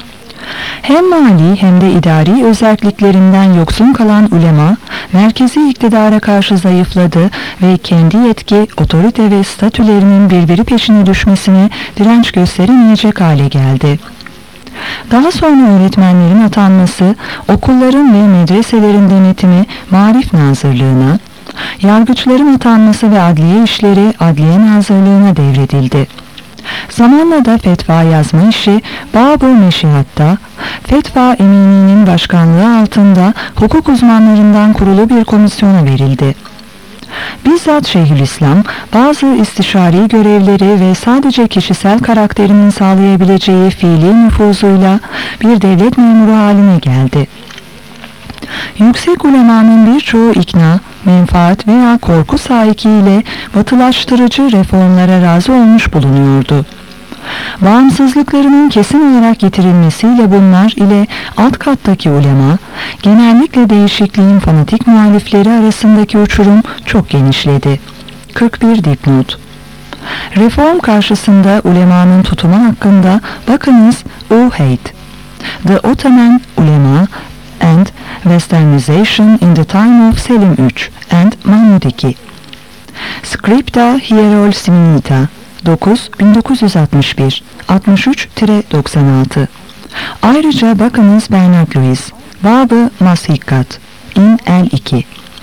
Hem mali hem de idari özelliklerinden yoksun kalan ulema, merkezi iktidara karşı zayıfladı ve kendi yetki, otorite ve statülerinin birbiri peşine düşmesine direnç gösteremeyecek hale geldi. Daha sonra öğretmenlerin atanması, okulların ve medreselerin denetimi Maarif Nazırlığına, yargıçların atanması ve adliye işleri Adliye Nazırlığına devredildi. Zamanla da fetva yazma işi Bab-ı Meşihat'ta, Fetva Emini'nin başkanlığı altında hukuk uzmanlarından kurulu bir komisyona verildi. Bizzat Şeyhülislam bazı istişari görevleri ve sadece kişisel karakterinin sağlayabileceği fiili nüfuzuyla bir devlet memuru haline geldi. Yüksek ulemanın birçoğu ikna, menfaat veya korku sahikiyle batılaştırıcı reformlara razı olmuş bulunuyordu. Bağımsızlıklarının kesin olarak getirilmesiyle bunlar ile alt kattaki ulema, genellikle değişikliğin fanatik muhalifleri arasındaki uçurum çok genişledi. kırk bir dipnot. Reform karşısında ulemanın tutumu hakkında bakınız Uheyt, The Ottoman Ulema and Westernization in the Time of Selim üç and Mahmud iki. Scripta Hieronymica dokuz bin dokuz yüz altmış bir altmış üç doksan altı. Ayrıca bakınız Bernard Lewis, Bab-ı Masikat in el iki.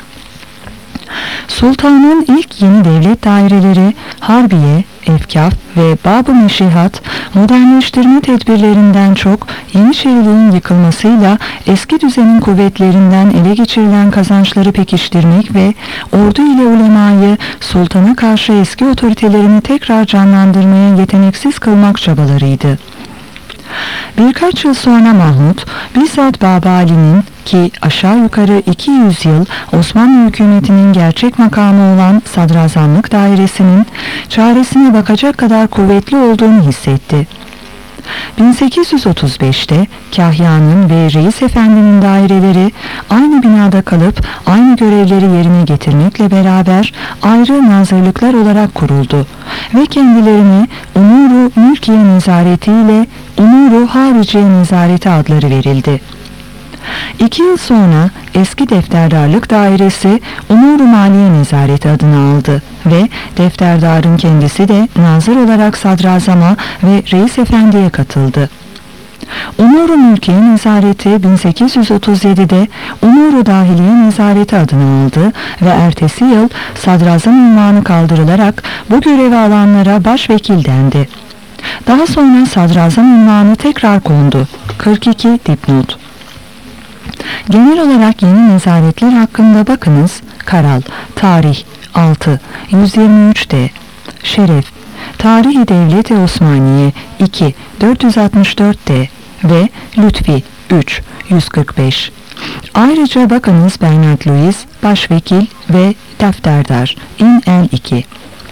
Sultanın ilk yeni devlet daireleri Harbiye, Efkaf ve Bab-ı Meşihat modernleştirme tedbirlerinden çok Yeniçeriliğin yıkılmasıyla eski düzenin kuvvetlerinden ele geçirilen kazançları pekiştirmek ve ordu ile ulemayı sultana karşı eski otoritelerini tekrar canlandırmaya yeteneksiz kılmak çabalarıydı. Birkaç yıl sonra Mahmud, bizzat Babali'nin ki aşağı yukarı iki yüz yıl Osmanlı hükümetinin gerçek makamı olan Sadrazamlık Dairesi'nin çaresine bakacak kadar kuvvetli olduğunu hissetti. bin sekiz yüz otuz beşte Kahya'nın ve Reis Efendi'nin daireleri aynı binada kalıp aynı görevleri yerine getirmekle beraber ayrı nazırlıklar olarak kuruldu ve kendilerine Umuru Mülkiye Nezareti ile Umuru Hariciye Nezareti adları verildi. İki yıl sonra eski defterdarlık dairesi Umur-u Maliye Nezareti adını aldı ve defterdarın kendisi de nazır olarak sadrazama ve reis efendiye katıldı. Umur-u Mülkiye Nezareti bin sekiz yüz otuz yedide Umur-u Dahiliye Nezareti adını aldı ve ertesi yıl sadrazam unvanı kaldırılarak bu görevi alanlara başvekil dendi. Daha sonra sadrazam unvanı tekrar kondu. kırk iki dipnot. Genel olarak yeni nezaretler hakkında bakınız Karal, Tarih altı yüz yirmi üç d, Şeref, Tarihi Devleti Osmaniye iki dört yüz altmış dört d ve Lütfi üç yüz kırk beş. Ayrıca bakınız Bernard Lewis, Başvekil ve Defterdar in el iki.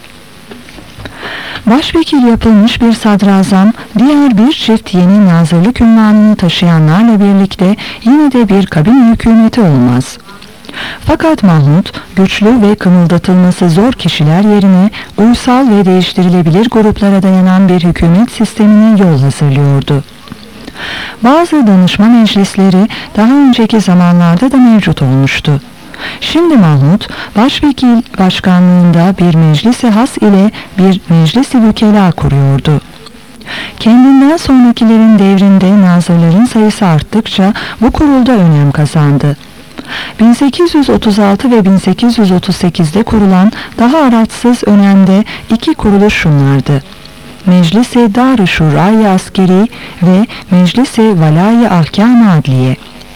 Başvekil yapılmış bir sadrazam, diğer bir çift yeni nazırlık ünvanını taşıyanlarla birlikte yine de bir kabine hükümeti olmaz. Fakat Mahmud, güçlü ve kımıldatılması zor kişiler yerine uysal ve değiştirilebilir gruplara dayanan bir hükümet sistemine yol hazırlıyordu. Bazı danışma meclisleri daha önceki zamanlarda da mevcut olmuştu. Şimdi Mahmud, başvekil başkanlığında bir meclis-i has ile bir meclis-i vükela kuruyordu. Kendinden sonrakilerin devrinde nazırların sayısı arttıkça bu kurulda önem kazandı. bin sekiz yüz otuz altı ve bin sekiz yüz otuz sekizde kurulan daha araçsız önemde iki kuruluş şunlardı: Meclis-i Dar-ı Şurâ-i Askeri ve Meclis-i Valâ-i Ahkâm-ı Adliye.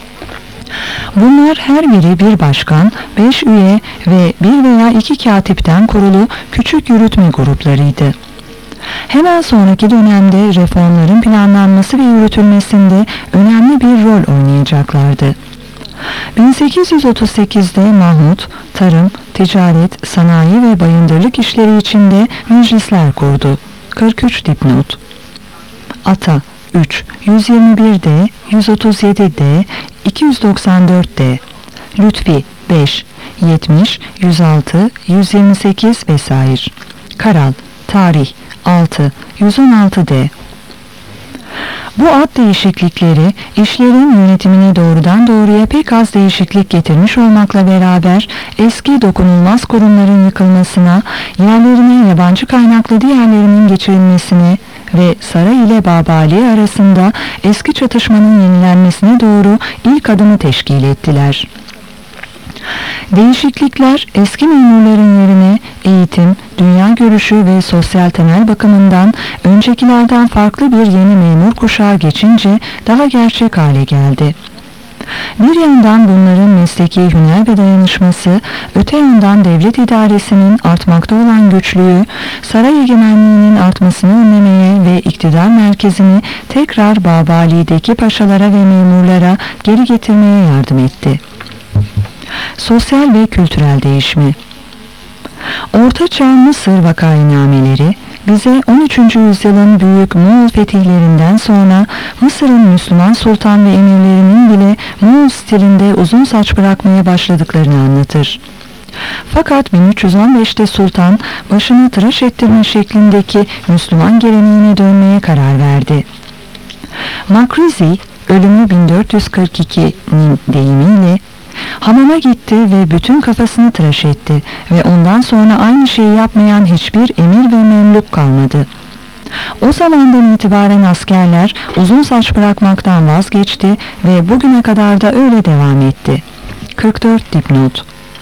Bunlar her biri bir başkan, beş üye ve bir veya iki katipten kurulu küçük yürütme gruplarıydı. Hemen sonraki dönemde reformların planlanması ve yürütülmesinde önemli bir rol oynayacaklardı. bin sekiz yüz otuz sekizde Mahmud, tarım, ticaret, sanayi ve bayındırlık işleri içinde meclisler kurdu. kırk üç dipnot. Ata üç yüz yirmi bir d, yüz otuz yedi d, iki yüz doksan dört d, Lütfi beş yetmiş, yüz altı, yüz yirmi sekiz vesaire. Karal, Tarih altı yüz on altı d. Bu ad değişiklikleri işlerin yönetimine doğrudan doğruya pek az değişiklik getirmiş olmakla beraber eski dokunulmaz kurumların yıkılmasına, yerlerine yabancı kaynaklı diğerlerinin geçirilmesine ve saray ile Babali arasında eski çatışmanın yenilenmesine doğru ilk adımı teşkil ettiler. Değişiklikler eski memurların yerine eğitim, dünya görüşü ve sosyal temel bakımından öncekilerden farklı bir yeni memur kuşağı geçince daha gerçek hale geldi. Bir yandan bunların mesleki hüner ve dayanışması, öte yandan devlet idaresinin artmakta olan güçlüğü, saray egemenliğinin artmasını önlemeye ve iktidar merkezini tekrar Babali'deki paşalara ve memurlara geri getirmeye yardım etti. Sosyal ve kültürel değişimi. Orta Çağ Mısır vakainameleri bize on üçüncü yüzyılın büyük Moğol fetihlerinden sonra Mısır'ın Müslüman sultan ve emirlerinin bile Moğol stilinde uzun saç bırakmaya başladıklarını anlatır. Fakat bin üç yüz on beşte sultan başını tıraş ettirme şeklindeki Müslüman geleneğine dönmeye karar verdi. Makrizi, ölümü bin dört yüz kırk ikinin deyimiyle hamama gitti ve bütün kafasını tıraş etti ve ondan sonra aynı şeyi yapmayan hiçbir emir ve memluk kalmadı. O zamandan itibaren askerler uzun saç bırakmaktan vazgeçti ve bugüne kadar da öyle devam etti. kırk dört dipnot.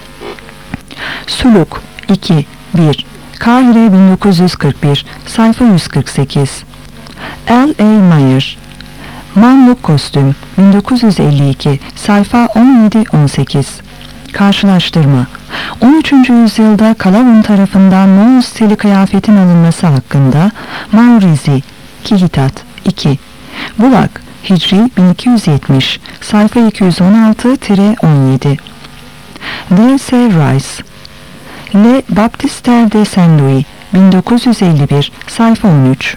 Suluk iki bir Kahire bin dokuz yüz kırk bir sayfa yüz kırk sekiz. L A Mayer Mamluk kostüm bin dokuz yüz elli iki sayfa on yedi on sekiz. Karşılaştırma. on üçüncü yüzyılda Kalavun tarafından Moğol stili kıyafetin alınması hakkında Maurizi Kihitat iki Bulak Hicri bin iki yüz yetmiş sayfa iki yüz on altı on yedi. D S Rice Le Baptistère de Saint-Louis bin dokuz yüz elli bir sayfa on üç.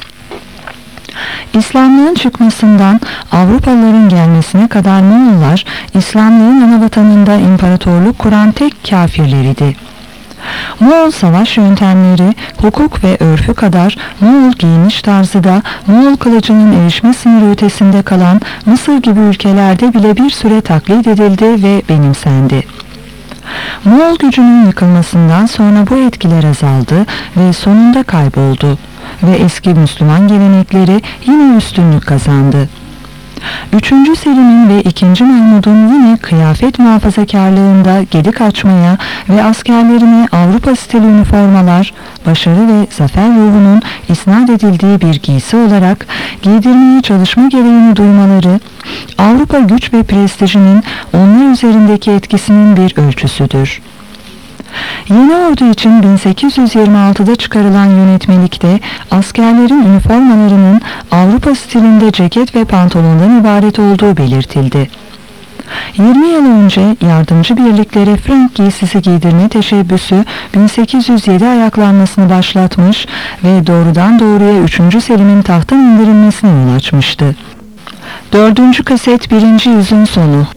İslamlığın çıkmasından Avrupalıların gelmesine kadar Moğollar, İslamlığın anavatanında imparatorluk kuran tek kafirleriydi. Moğol savaş yöntemleri, hukuk ve örfü kadar Moğol giyiniş tarzı da Moğol kılıcının erişme sınırı ötesinde kalan Mısır gibi ülkelerde bile bir süre taklit edildi ve benimsendi. Moğol gücünün yıkılmasından sonra bu etkiler azaldı ve sonunda kayboldu ve eski Müslüman gelenekleri yine üstünlük kazandı. üçüncü Selim'in ve ikinci Mahmud'un yine kıyafet muhafazakarlığında gedik açmaya ve askerlerine Avrupa stili üniformalar, başarı ve zafer ruhunun isnat edildiği bir giysi olarak giydirmeye çalışma gereğini duymaları, Avrupa güç ve prestijinin onlar üzerindeki etkisinin bir ölçüsüdür. Yeni ordu için bin sekiz yüz yirmi altıda çıkarılan yönetmelikte askerlerin üniformalarının Avrupa stilinde ceket ve pantolondan ibaret olduğu belirtildi. yirmi yıl önce yardımcı birliklere Frank giysisi giydirme teşebbüsü bin sekiz yüz yedi ayaklanmasını başlatmış ve doğrudan doğruya üçüncü Selim'in tahttan indirilmesine yol açmıştı. dördüncü kaset birinci yüzün sonu.